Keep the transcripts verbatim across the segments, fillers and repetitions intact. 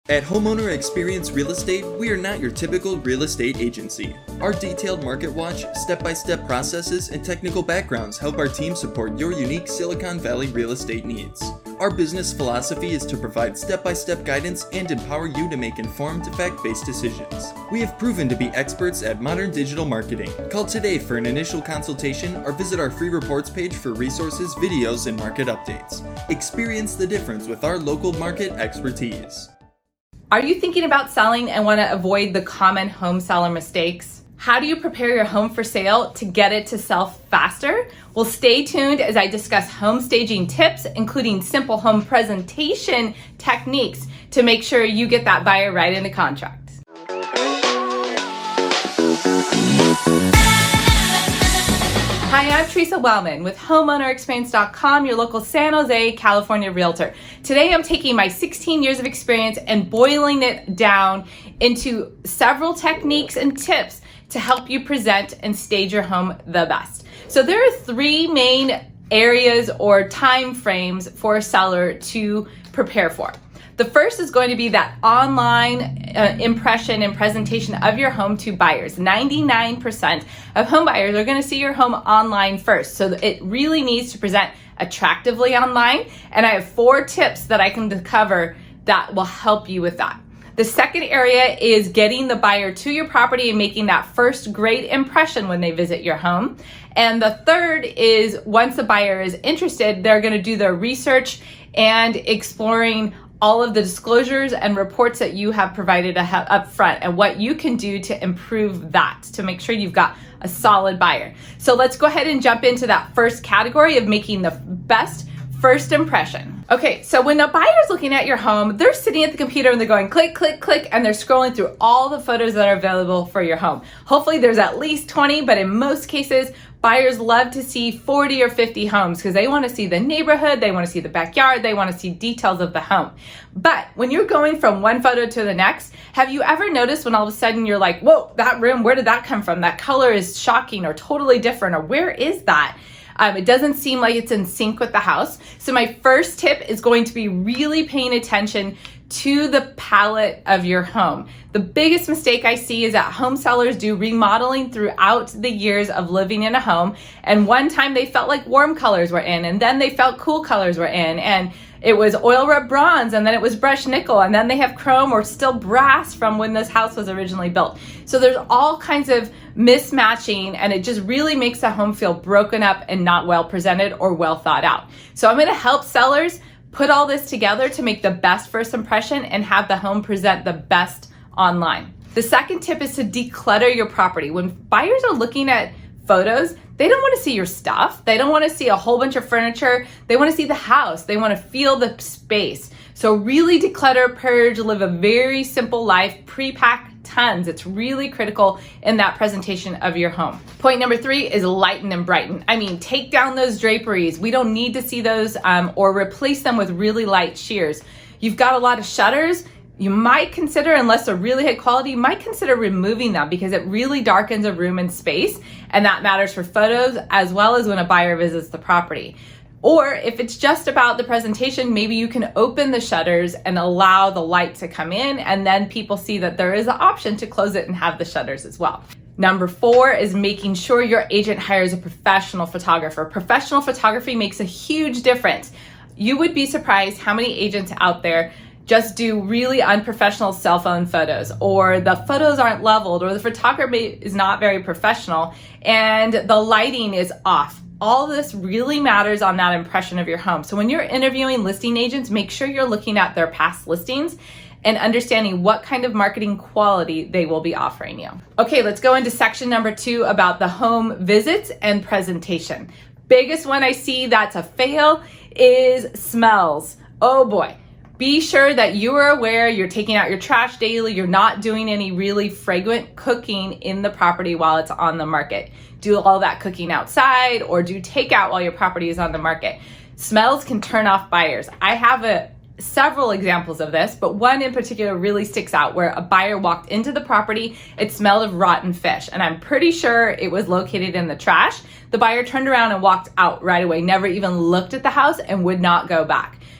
At Homeowner Experience Real Estate, we are not your typical real estate agency. Our detailed market watch, step-by-step processes, and technical backgrounds help our team support your unique Silicon Valley real estate needs. Our business philosophy is to provide step-by-step guidance and empower you to make informed, fact-based decisions. We have proven to be experts at modern digital marketing. Call today for an initial consultation or visit our free reports page for resources, videos, and market updates. Experience the difference with our local market expertise. Are you thinking about selling and want to avoid the common home seller mistakes? How do you prepare your home for sale to get it to sell faster? Well, stay tuned as I discuss home staging tips, including simple home presentation techniques to make sure you get that buyer right into contract. Hi, I'm Teresa Wellman with Homeowner Experience dot com, your local San Jose, California realtor. Today I'm taking my sixteen years of experience and boiling it down into several techniques and tips to help you present and stage your home the best. So there are three main areas or time frames for a seller to prepare for. The first is going to be that online uh, impression and presentation of your home to buyers. ninety-nine percent of home buyers are going to see your home online first. So it really needs to present attractively online. And I have four tips that I can cover that will help you with that. The second area is getting the buyer to your property and making that first great impression when they visit your home. And the third is once the buyer is interested, they're going to do their research and exploring all of the disclosures and reports that you have provided up front and what you can do to improve that to make sure you've got a solid buyer. So let's go ahead and jump into that first category of making the best first impression. Okay, so when a buyer's looking at your home, they're sitting at the computer and they're going click, click, click, and they're scrolling through all the photos that are available for your home. Hopefully there's at least twenty, but in most cases, buyers love to see forty or fifty homes because they want to see the neighborhood, they want to see the backyard, they want to see details of the home. But when you're going from one photo to the next, have you ever noticed when all of a sudden you're like, whoa, that room, where did that come from? That color is shocking or totally different, or where is that? Um, it doesn't seem like it's in sync with the house. So my first tip is going to be really paying attention to the palette of your home. The biggest mistake I see is that home sellers do remodeling throughout the years of living in a home. And one time they felt like warm colors were in, and then they felt cool colors were in, and it was oil rub bronze, and then it was brushed nickel, and then they have chrome or still brass from when this house was originally built. So there's all kinds of mismatching, and it just really makes the home feel broken up and not well presented or well thought out. So I'm gonna help sellers put all this together to make the best first impression and have the home present the best online. The second tip is to declutter your property. When buyers are looking at photos, they don't want to see your stuff. They don't want to see a whole bunch of furniture. They want to see the house. They want to feel the space. So really declutter, purge, live a very simple life, pre-pack tons. It's really critical in that presentation of your home. Point number three is lighten and brighten. I mean, take down those draperies. We don't need to see those um, or replace them with really light sheers. You've got a lot of shutters. You might consider, unless they're really high quality, you might consider removing them because it really darkens a room and space, and that matters for photos as well as when a buyer visits the property. Or if it's just about the presentation, maybe you can open the shutters and allow the light to come in, and then people see that there is an option to close it and have the shutters as well. Number four is making sure your agent hires a professional photographer. Professional photography makes a huge difference. You would be surprised how many agents out there just do really unprofessional cell phone photos, or the photos aren't leveled, or the photography is not very professional, and the lighting is off. All this really matters on that impression of your home. So when you're interviewing listing agents, make sure you're looking at their past listings and understanding what kind of marketing quality they will be offering you. Okay, let's go into section number two about the home visits and presentation. Biggest one I see that's a fail is smells. Oh boy. Be sure that you are aware you're taking out your trash daily, you're not doing any really fragrant cooking in the property while it's on the market. Do all that cooking outside or do takeout while your property is on the market. Smells can turn off buyers. I have a, several examples of this, but one in particular really sticks out where a buyer walked into the property, it smelled of rotten fish, and I'm pretty sure it was located in the trash. The buyer turned around and walked out right away, never even looked at the house and would not go back.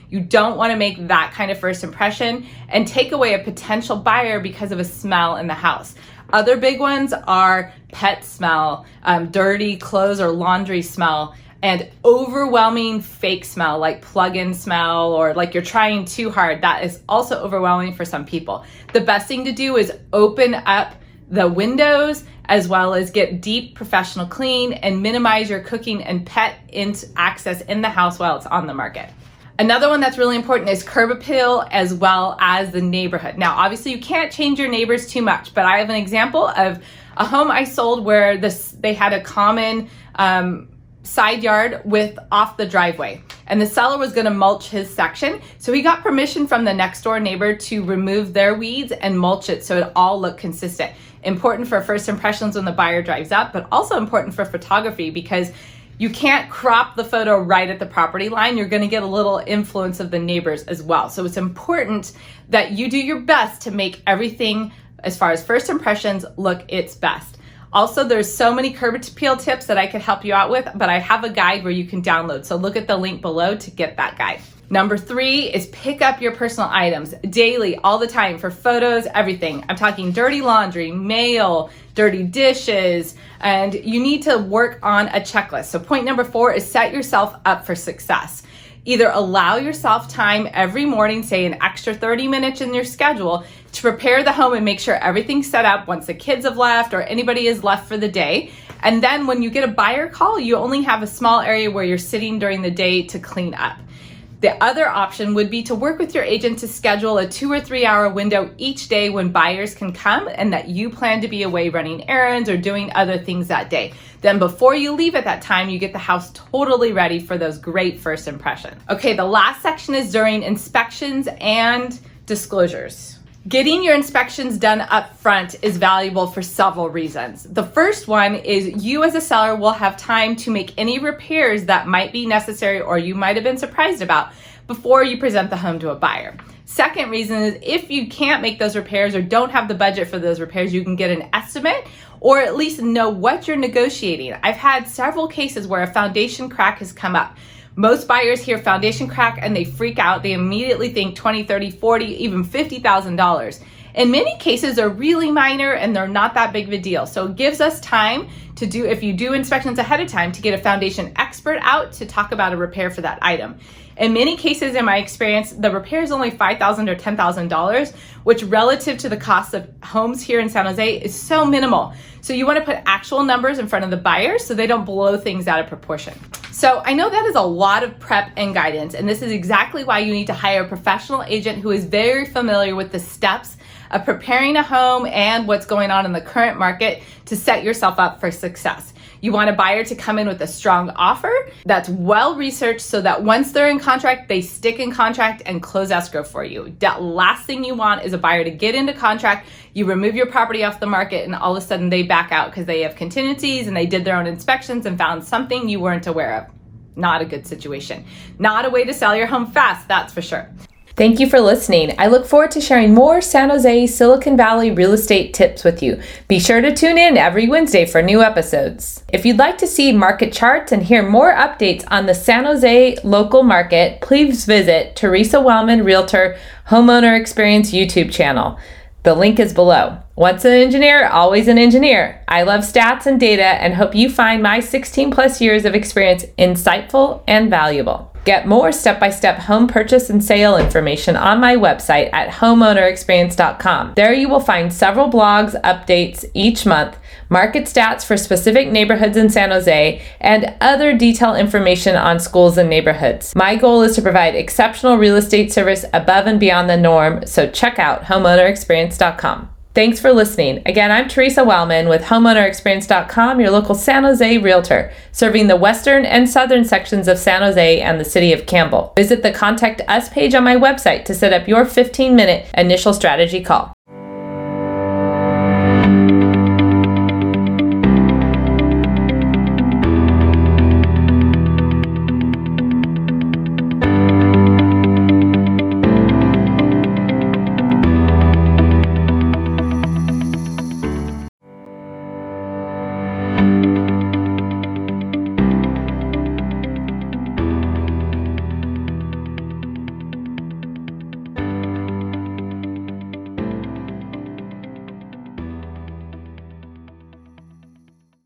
You don't want to make that kind of first impression and take away a potential buyer because of a smell in the house. Other big ones are pet smell, um, dirty clothes or laundry smell, and overwhelming fake smell like plug-in smell or like you're trying too hard. That is also overwhelming for some people. The best thing to do is open up the windows as well as get deep professional clean and minimize your cooking and pet access in the house while it's on the market. Another one that's really important is curb appeal as well as the neighborhood. Now, obviously you can't change your neighbors too much, but I have an example of a home I sold where this they had a common um, side yard with off the driveway, and the seller was going to mulch his section, so he got permission from the next door neighbor to remove their weeds and mulch it so it all looked consistent. Important for first impressions when the buyer drives up, but also important for photography because you can't crop the photo right at the property line. You're going to get a little influence of the neighbors as well. So it's important that you do your best to make everything as far as first impressions look its best. Also, there's so many curb appeal tips that I could help you out with, but I have a guide where you can download. So look at the link below to get that guide. Number three is pick up your personal items daily, all the time, for photos, everything. I'm talking dirty laundry, mail, dirty dishes, and you need to work on a checklist. So point number four is set yourself up for success. Either allow yourself time every morning, say an extra thirty minutes in your schedule, to prepare the home and make sure everything's set up once the kids have left or anybody is left for the day. And then when you get a buyer call, you only have a small area where you're sitting during the day to clean up. The other option would be to work with your agent to schedule a two or three hour window each day when buyers can come and that you plan to be away running errands or doing other things that day. Then before you leave at that time, you get the house totally ready for those great first impressions. Okay, the last section is during inspections and disclosures. Getting your inspections done up front is valuable for several reasons. The first one is you as a seller will have time to make any repairs that might be necessary or you might have been surprised about before you present the home to a buyer. Second reason is if you can't make those repairs or don't have the budget for those repairs, you can get an estimate or at least know what you're negotiating. I've had several cases where a foundation crack has come up. Most buyers hear foundation crack and they freak out. They immediately think twenty, thirty, forty, even fifty thousand dollars. In many cases, they're really minor and they're not that big of a deal. So it gives us time to do, if you do inspections ahead of time, to get a foundation expert out to talk about a repair for that item. In many cases, in my experience, the repair is only five thousand dollars or ten thousand dollars, which relative to the cost of homes here in San Jose is so minimal. So you want to put actual numbers in front of the buyers so they don't blow things out of proportion. So I know that is a lot of prep and guidance, and this is exactly why you need to hire a professional agent who is very familiar with the steps of preparing a home and what's going on in the current market to set yourself up for success. You want a buyer to come in with a strong offer that's well researched so that once they're in contract, they stick in contract and close escrow for you. The last thing you want is a buyer to get into contract, you remove your property off the market, and all of a sudden they back out because they have contingencies and they did their own inspections and found something you weren't aware of. Not a good situation. Not a way to sell your home fast, that's for sure. Thank you for listening. I look forward to sharing more San Jose, Silicon Valley real estate tips with you. Be sure to tune in every Wednesday for new episodes. If you'd like to see market charts and hear more updates on the San Jose local market, please visit Teresa Wellman Realtor Homeowner Experience YouTube channel. The link is below. Once an engineer, always an engineer. I love stats and data and hope you find my sixteen plus years of experience insightful and valuable. Get more step-by-step home purchase and sale information on my website at homeowner experience dot com. There you will find several blogs, updates each month, market stats for specific neighborhoods in San Jose, and other detailed information on schools and neighborhoods. My goal is to provide exceptional real estate service above and beyond the norm, so check out homeowner experience dot com. Thanks for listening. Again, I'm Teresa Wellman with homeowner experience dot com, your local San Jose realtor, serving the western and southern sections of San Jose and the city of Campbell. Visit the Contact Us page on my website to set up your fifteen minute initial strategy call.